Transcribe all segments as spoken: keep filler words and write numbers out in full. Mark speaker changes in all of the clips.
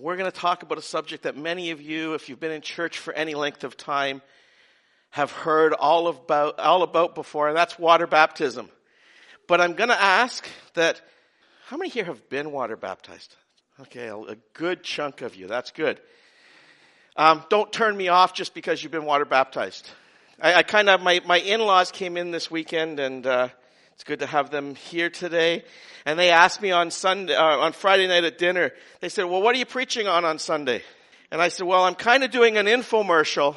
Speaker 1: we're going to talk about a subject that many of you, if you've been in church for any length of time, have heard all about, all about before, and that's water baptism. But I'm going to ask that, how many here have been water baptized? Okay, a, a good chunk of you. That's good. Um, don't turn me off just because you've been water baptized. I, I kind of, my, my in-laws came in this weekend, and uh, it's good to have them here today. And they asked me on Sunday, uh, on Friday night at dinner, they said, well, what are you preaching on on Sunday? And I said, well, I'm kind of doing an infomercial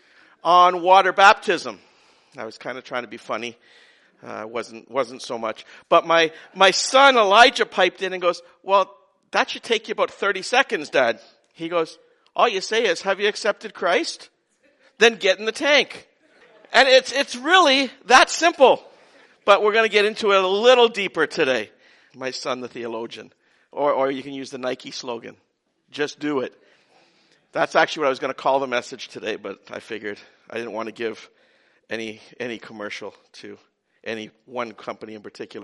Speaker 1: on water baptism. I was kind of trying to be funny. Uh, wasn't, wasn't so much. But my, my son Elijah piped in and goes, well, that should take you about thirty seconds, Dad. He goes, all you say is, have you accepted Christ? Then get in the tank. And it's, it's really that simple. But we're going to get into it a little deeper today. My son, the theologian. Or, or you can use the Nike slogan. Just do it. That's actually what I was going to call the message today, but I figured I didn't want to give any, any commercial to any one company in particular.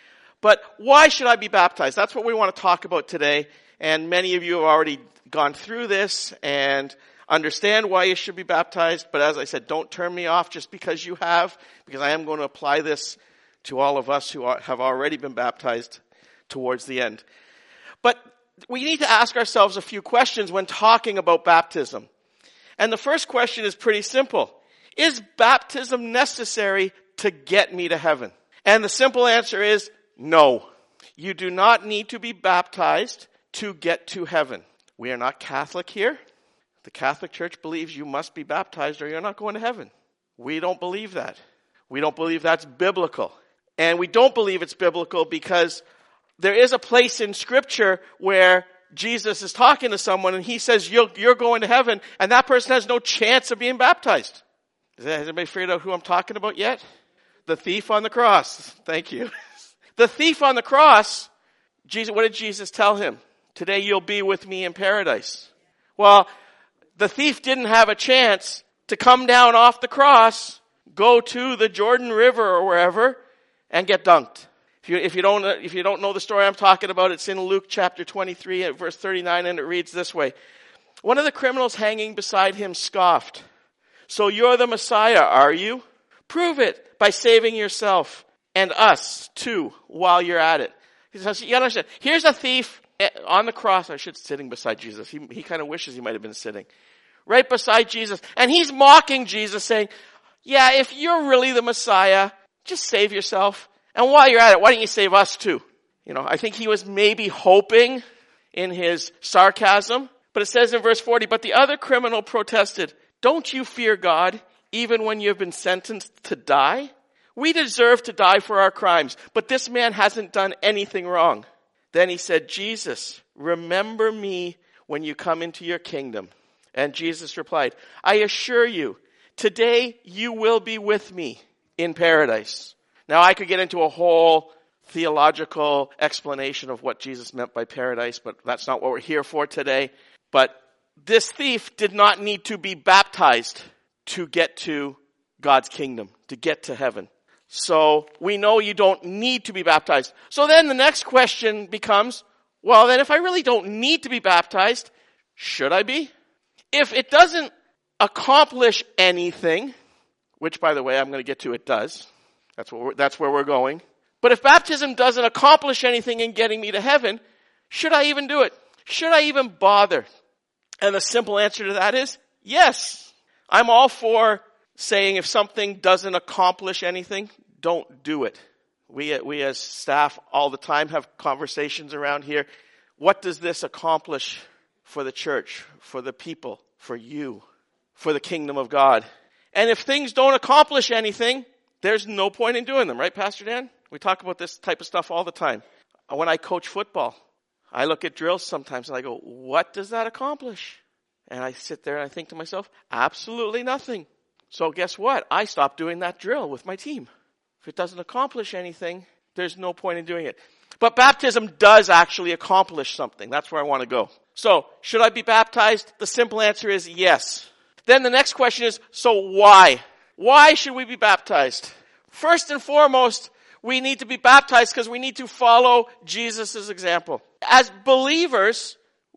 Speaker 1: But why should I be baptized? That's what we want to talk about today. And many of you have already gone through this and understand why you should be baptized. But as I said, don't turn me off just because you have, because I am going to apply this to all of us who are, have already been baptized towards the end. But we need to ask ourselves a few questions when talking about baptism. And the first question is pretty simple. Is baptism necessary to get me to heaven? And the simple answer is no. You do not need to be baptized to get to heaven. We are not Catholic here. The Catholic Church believes you must be baptized or you're not going to heaven. We don't believe that. We don't believe that's biblical. And we don't believe it's biblical because there is a place in Scripture where Jesus is talking to someone and he says, you're, you're going to heaven, and that person has no chance of being baptized. Has anybody figured out who I'm talking about yet? The thief on the cross. Thank you. The thief on the cross, Jesus, what did Jesus tell him? Today you'll be with me in paradise. Well, the thief didn't have a chance to come down off the cross, go to the Jordan River or wherever, and get dunked. If you, if you don't, if you don't know the story I'm talking about, it's in Luke chapter twenty-three at verse thirty-nine, and it reads this way. One of the criminals hanging beside him scoffed. So you're the Messiah, are you? Prove it by saving yourself and us too while you're at it. You gotta understand, here's a thief on the cross. I should sitting beside Jesus. He, he kind of wishes he might have been sitting right beside Jesus. And he's mocking Jesus saying, yeah, if you're really the Messiah, just save yourself. And while you're at it, why don't you save us too? You know, I think he was maybe hoping in his sarcasm. But it says in verse forty, but the other criminal protested, don't you fear God even when you have been sentenced to die? We deserve to die for our crimes, but this man hasn't done anything wrong. Then he said, Jesus, remember me when you come into your kingdom. And Jesus replied, I assure you, today you will be with me in paradise. Now I could get into a whole theological explanation of what Jesus meant by paradise, but that's not what we're here for today. But this thief did not need to be baptized to get to God's kingdom, to get to heaven. So we know you don't need to be baptized. So then the next question becomes, well, then if I really don't need to be baptized, should I be? If it doesn't accomplish anything, which by the way, I'm going to get to, it does. That's what we're, that's where we're going. But if baptism doesn't accomplish anything in getting me to heaven, should I even do it? Should I even bother? And the simple answer to that is yes. I'm all for saying if something doesn't accomplish anything, don't do it. We, we as staff all the time have conversations around here. What does this accomplish for the church, for the people, for you, for the kingdom of God? And if things don't accomplish anything, there's no point in doing them, right, Pastor Dan? We talk about this type of stuff all the time. When I coach football, I look at drills sometimes and I go, what does that accomplish? And I sit there and I think to myself, absolutely nothing. So guess what? I stopped doing that drill with my team. If it doesn't accomplish anything, there's no point in doing it. But baptism does actually accomplish something. That's where I want to go. So, should I be baptized? The simple answer is yes. Then the next question is, so why? Why should we be baptized? First and foremost, we need to be baptized because we need to follow Jesus' example. As believers,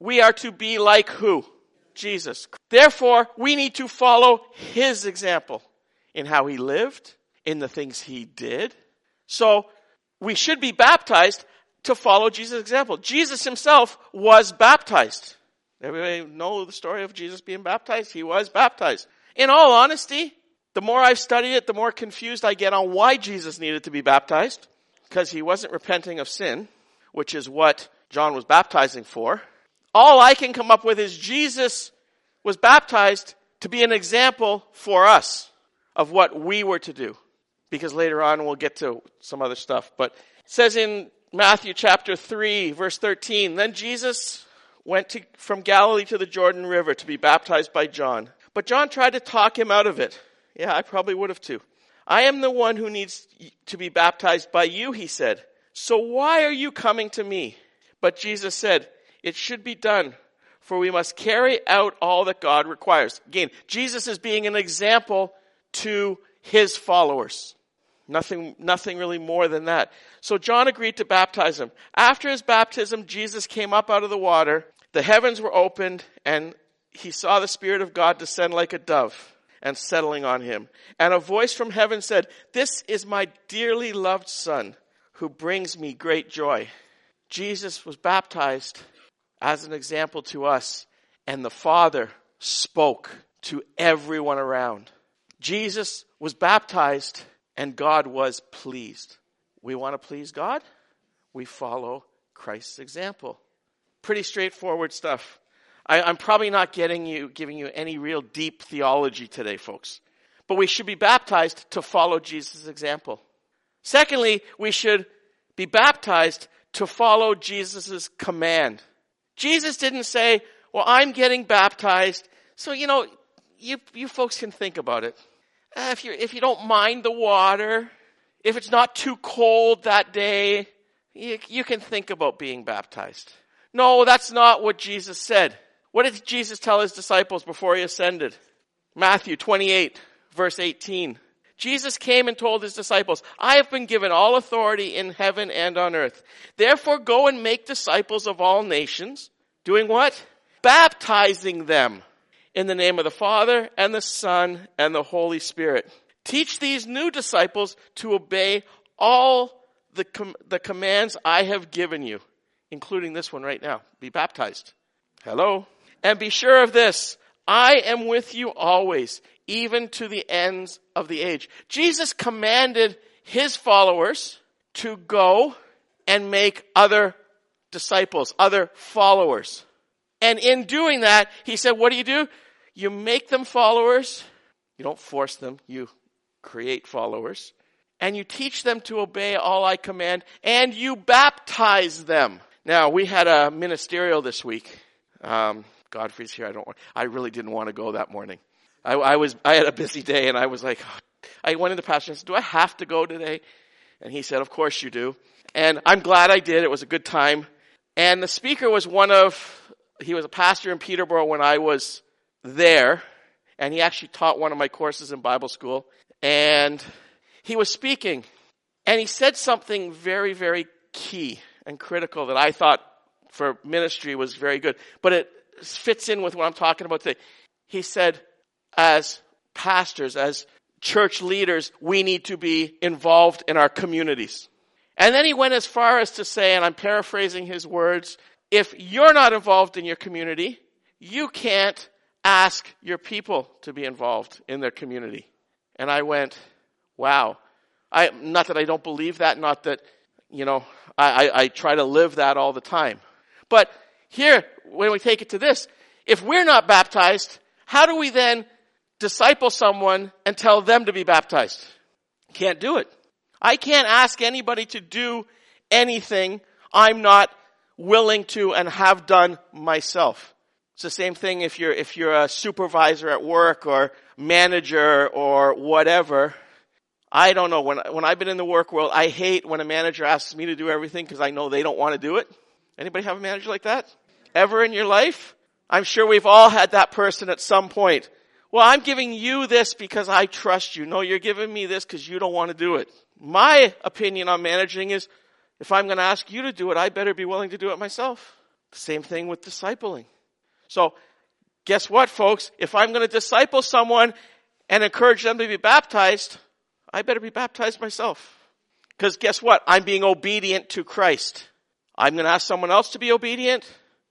Speaker 1: We are to be like who? Jesus. Therefore, we need to follow his example in how he lived, in the things he did. So, we should be baptized to follow Jesus' example. Jesus himself was baptized. Everybody know the story of Jesus being baptized? He was baptized. In all honesty, the more I've studied it, the more confused I get on why Jesus needed to be baptized. Because he wasn't repenting of sin, which is what John was baptizing for. All I can come up with is Jesus was baptized to be an example for us of what we were to do. Because later on we'll get to some other stuff. But it says in Matthew chapter three, verse thirteen, then Jesus went to, from Galilee to the Jordan River to be baptized by John. But John tried to talk him out of it. Yeah, I probably would have too. I am the one who needs to be baptized by you, he said. So why are you coming to me? But Jesus said, it should be done, for we must carry out all that God requires. Again, Jesus is being an example to his followers. Nothing, nothing really more than that. So John agreed to baptize him. After his baptism, Jesus came up out of the water. The heavens were opened, and he saw the Spirit of God descend like a dove and settling on him. And a voice from heaven said, this is my dearly loved Son, who brings me great joy. Jesus was baptized as an example to us, and the Father spoke to everyone around. Jesus was baptized, and God was pleased. We want to please God? We follow Christ's example. Pretty straightforward stuff. I, I'm probably not getting you, giving you any real deep theology today, folks. But we should be baptized to follow Jesus' example. Secondly, we should be baptized to follow Jesus' command. Jesus didn't say, well, I'm getting baptized, so, you know, you, you folks can think about it. Uh, if you if you don't mind the water, if it's not too cold that day, you, you can think about being baptized. No, that's not what Jesus said. What did Jesus tell his disciples before he ascended? Matthew twenty-eight, verse eighteen. Jesus came and told his disciples, I have been given all authority in heaven and on earth. Therefore go and make disciples of all nations. Doing what? Baptizing them in the name of the Father and the Son and the Holy Spirit. Teach these new disciples to obey all the, com- the commands I have given you, including this one right now. Be baptized. Hello? And be sure of this, I am with you always, even to the ends of the age. Jesus commanded his followers to go and make other disciples, other followers. And in doing that, he said, what do you do? You make them followers. You don't force them. You create followers. And you teach them to obey all I command. And you baptize them. Now, we had a ministerial this week. Um, Godfrey's here. I don't want, I really didn't want to go that morning. I, I was, I had a busy day and I was like, oh. I went to the pastor and said, do I have to go today? And he said, of course you do. And I'm glad I did. It was a good time. And the speaker was one of, he was a pastor in Peterborough when I was there. And he actually taught one of my courses in Bible school. And he was speaking. And he said something very, very key and critical that I thought for ministry was very good. But it fits in with what I'm talking about today. He said, as pastors, as church leaders, we need to be involved in our communities. And then he went as far as to say, and I'm paraphrasing his words, if you're not involved in your community, you can't ask your people to be involved in their community. And I went, wow. I, not that I don't believe that, not that, you know, I, I, I try to live that all the time. But here, when we take it to this, if we're not baptized, how do we then disciple someone and tell them to be baptized? Can't do it. I can't ask anybody to do anything I'm not willing to and have done myself. It's the same thing if you're, if you're a supervisor at work or manager or whatever. I don't know. When, when I've been in the work world, I hate when a manager asks me to do everything because I know they don't want to do it. Anybody have a manager like that? Ever in your life? I'm sure we've all had that person at some point. Well, I'm giving you this because I trust you. No, you're giving me this because you don't want to do it. My opinion on managing is, if I'm going to ask you to do it, I better be willing to do it myself. The same thing with discipling. So, guess what, folks? If I'm going to disciple someone and encourage them to be baptized, I better be baptized myself. Because guess what? I'm being obedient to Christ. I'm going to ask someone else to be obedient.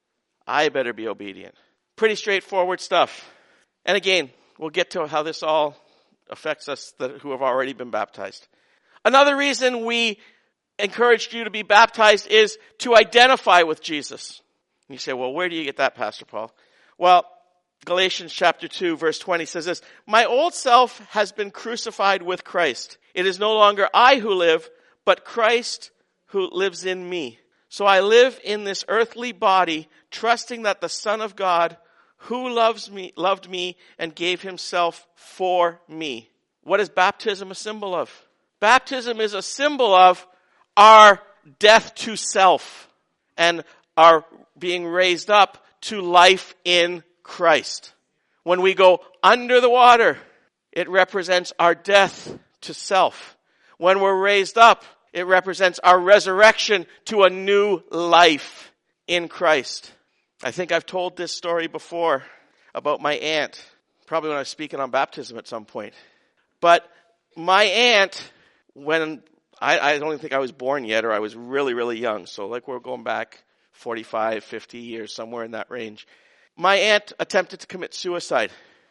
Speaker 1: I better be obedient. Pretty straightforward stuff. And again, we'll get to how this all affects us that who have already been baptized. Another reason we encouraged you to be baptized is to identify with Jesus. And you say, well, where do you get that, Pastor Paul? Well, Galatians chapter two, verse twenty says this, my old self has been crucified with Christ. It is no longer I who live, but Christ who lives in me. So I live in this earthly body, trusting that the Son of God, who loves me, loved me and gave himself for me. What is baptism a symbol of? Baptism is a symbol of our death to self and our being raised up to life in Christ. When we go under the water, it represents our death to self. When we're raised up, it represents our resurrection to a new life in Christ. I think I've told this story before about my aunt, probably when I was speaking on baptism at some point. But my aunt, when I, I don't even think I was born yet, or I was really, really young. So like we're going back forty-five, fifty years, somewhere in that range. My aunt attempted to commit suicide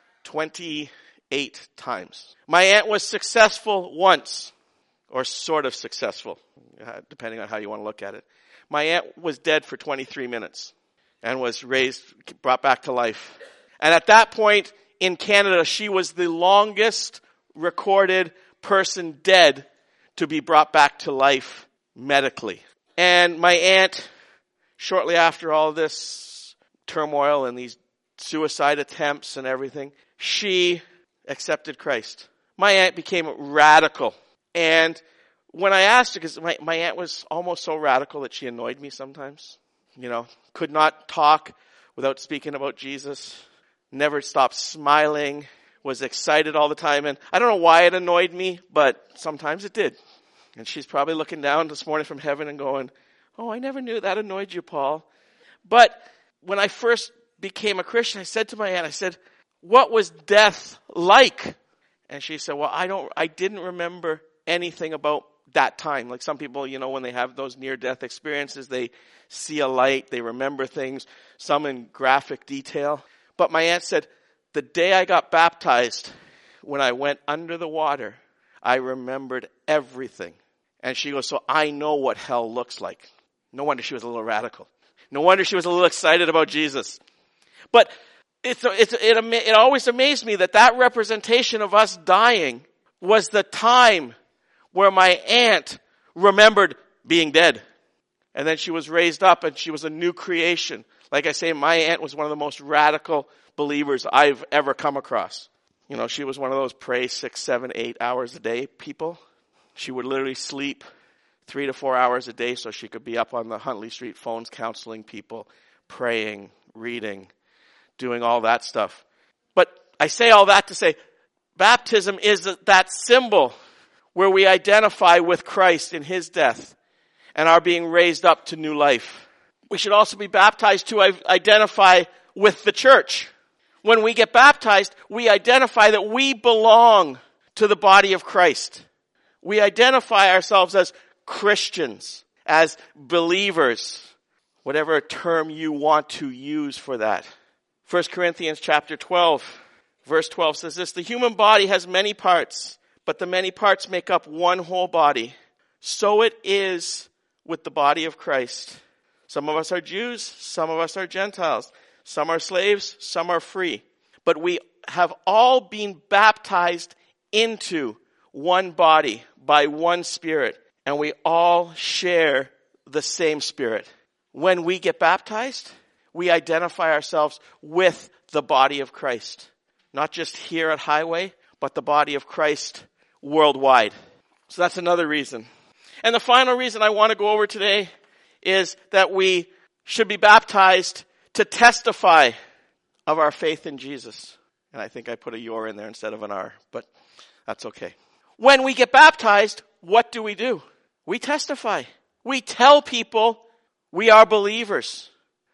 Speaker 1: twenty-eight times. My aunt was successful once, or sort of successful, depending on how you want to look at it. My aunt was dead for twenty-three minutes and was raised, brought back to life. And at that point in Canada, she was the longest recorded person dead to be brought back to life medically. And my aunt, shortly after all this turmoil and these suicide attempts and everything, she accepted Christ. My aunt became radical. And when I asked her, because my, my aunt was almost so radical that she annoyed me sometimes, you know, could not talk without speaking about Jesus, never stopped smiling, was excited all the time. And I don't know why it annoyed me, but sometimes it did. And she's probably looking down this morning from heaven and going, oh, I never knew that annoyed you, Paul. But when I first became a Christian, I said to my aunt, I said, what was death like? And she said, well, I don't, I didn't remember anything about that time. Like some people, you know, when they have those near-death experiences, they see a light, they remember things, some in graphic detail. But my aunt said, the day I got baptized, when I went under the water, I remembered everything. And she goes, so I know what hell looks like. No wonder she was a little radical. No wonder she was a little excited about Jesus. But it's, it's, it, it always amazed me that that representation of us dying was the time where my aunt remembered being dead. And then she was raised up and she was a new creation. Like I say, my aunt was one of the most radical believers I've ever come across. You know, she was one of those pray six, seven, eight hours a day people. She would literally sleep three to four hours a day so she could be up on the Huntley Street phones counseling people, praying, reading, doing all that stuff. But I say all that to say, baptism is that symbol where we identify with Christ in his death and are being raised up to new life. We should also be baptized to identify with the church. When we get baptized, we identify that we belong to the body of Christ. We identify ourselves as Christians, as believers, whatever term you want to use for that. First Corinthians chapter twelve, verse twelve says this, the human body has many parts, but the many parts make up one whole body. So it is with the body of Christ. Some of us are Jews, some of us are Gentiles. Some are slaves, some are free. But we have all been baptized into one body by one Spirit. And we all share the same Spirit. When we get baptized, we identify ourselves with the body of Christ. Not just here at Highway, but the body of Christ worldwide. So that's another reason. And the final reason I want to go over today is that we should be baptized to testify of our faith in Jesus. And I think I put a your in there instead of an R, but that's okay. When we get baptized, what do we do? We testify. We tell people we are believers.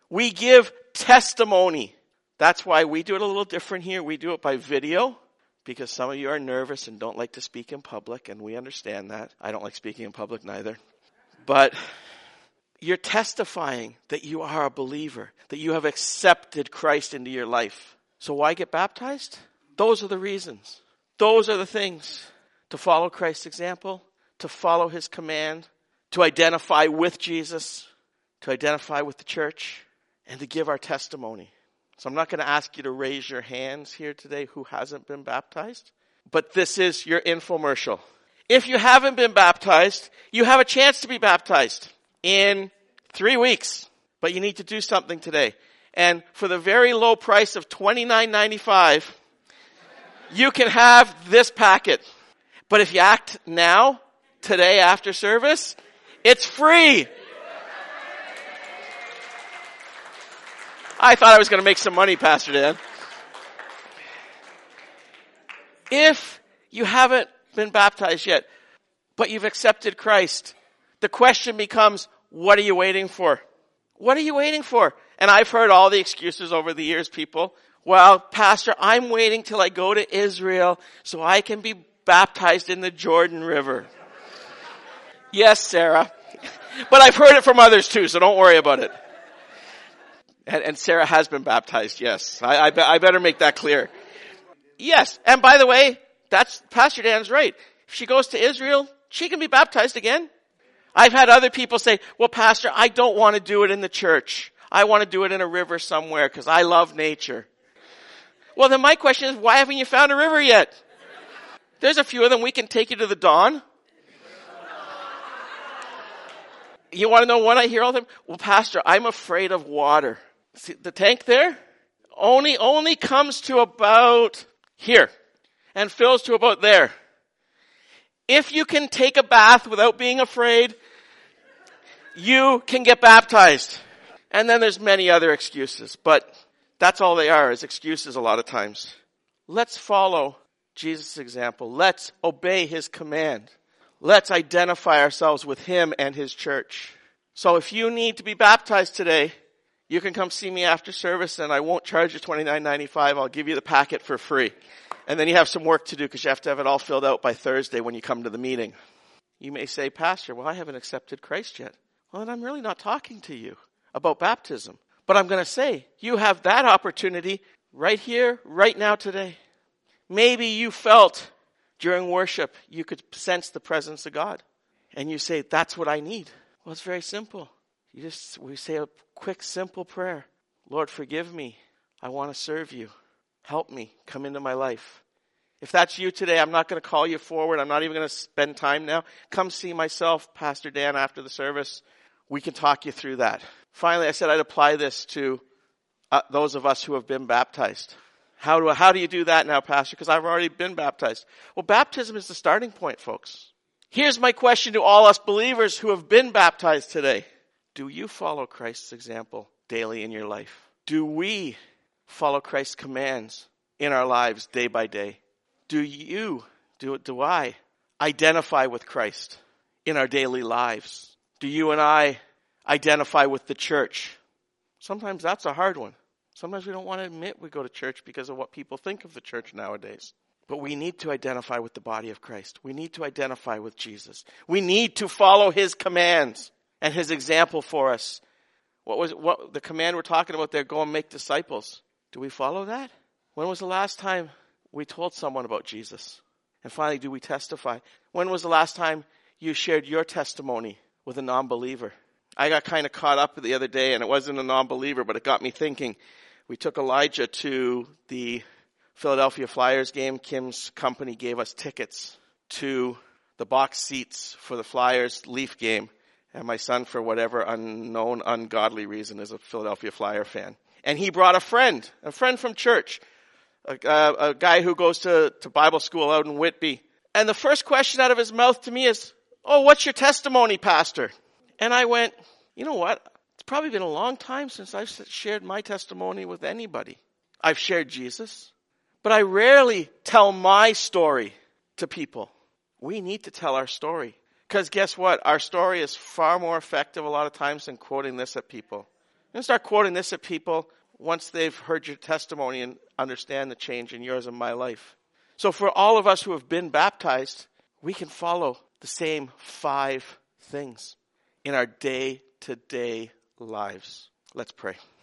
Speaker 1: We give testimony. That's why we do it a little different here. We do it by video because some of you are nervous and don't like to speak in public, and we understand that. I don't like speaking in public neither. But you're testifying that you are a believer, that you have accepted Christ into your life. So why get baptized? Those are the reasons. Those are the things. To follow Christ's example, to follow his command, to identify with Jesus, to identify with the church, and to give our testimony. So I'm not going to ask you to raise your hands here today who hasn't been baptized. But this is your infomercial. If you haven't been baptized, you have a chance to be baptized in three weeks. But you need to do something today. And for the very low price of twenty-nine ninety-five, you can have this packet. But if you act now, today after service, it's free. I thought I was going to make some money, Pastor Dan. If you haven't been baptized yet, but you've accepted Christ, the question becomes, what are you waiting for? What are you waiting for? And I've heard all the excuses over the years, people. Well, Pastor, I'm waiting till I go to Israel so I can be baptized in the Jordan River. Yes, Sarah. But I've heard it from others too, so don't worry about it. And, and Sarah has been baptized, yes. I, I, be, I better make that clear. Yes, and by the way, that's Pastor Dan's right. If she goes to Israel, she can be baptized again. I've had other people say, well, Pastor, I don't want to do it in the church. I want to do it in a river somewhere because I love nature. Well, then my question is, why haven't you found a river yet? There's a few of them. We can take you to the Don. You want to know what I hear all the time? Well, Pastor, I'm afraid of water. See, the tank there only, only comes to about here and fills to about there. If you can take a bath without being afraid, you can get baptized. And then there's many other excuses, but that's all they are, is excuses a lot of times. Let's follow Jesus' example. Let's obey his command. Let's identify ourselves with him and his church. So if you need to be baptized today, you can come see me after service and I won't charge you twenty-nine ninety-five. I'll give you the packet for free. And then you have some work to do because you have to have it all filled out by Thursday when you come to the meeting. You may say, Pastor, well, I haven't accepted Christ yet. Well, then I'm really not talking to you about baptism. But I'm going to say, you have that opportunity right here, right now, today. Maybe you felt during worship you could sense the presence of God. And you say, that's what I need. Well, it's very simple. You just, we say a quick, simple prayer. Lord, forgive me. I want to serve you. Help me. Come into my life. If that's you today, I'm not going to call you forward. I'm not even going to spend time now. Come see myself, Pastor Dan, after the service. We can talk you through that. Finally, I said I'd apply this to uh, those of us who have been baptized. How do, how do you do that now, Pastor? Because I've already been baptized. Well, baptism is the starting point, folks. Here's my question to all us believers who have been baptized today. Do you follow Christ's example daily in your life? Do we follow Christ's commands in our lives day by day? Do you, do, do I identify with Christ in our daily lives? Do you and I identify with the church? Sometimes that's a hard one. Sometimes we don't want to admit we go to church because of what people think of the church nowadays. But we need to identify with the body of Christ. We need to identify with Jesus. We need to follow his commands and his example for us. What was what the command we're talking about there? Go and make disciples. Do we follow that? When was the last time we told someone about Jesus? And finally, do we testify? When was the last time you shared your testimony with a non-believer? I got kind of caught up the other day, and it wasn't a non-believer, but it got me thinking. We took Elijah to the Philadelphia Flyers game. Kim's company gave us tickets to the box seats for the Flyers Leaf game. And my son, for whatever unknown, ungodly reason, is a Philadelphia Flyer fan. And he brought a friend, a friend from church, a, a, a guy who goes to, to Bible school out in Whitby. And the first question out of his mouth to me is, oh, what's your testimony, Pastor? And I went, you know what? It's probably been a long time since I've shared my testimony with anybody. I've shared Jesus, but I rarely tell my story to people. We need to tell our story. Because guess what? Our story is far more effective a lot of times than quoting this at people. going to start quoting this at people once they've heard your testimony and understand the change in yours and my life. So for all of us who have been baptized, we can follow the same five things in our day-to-day lives. Let's pray.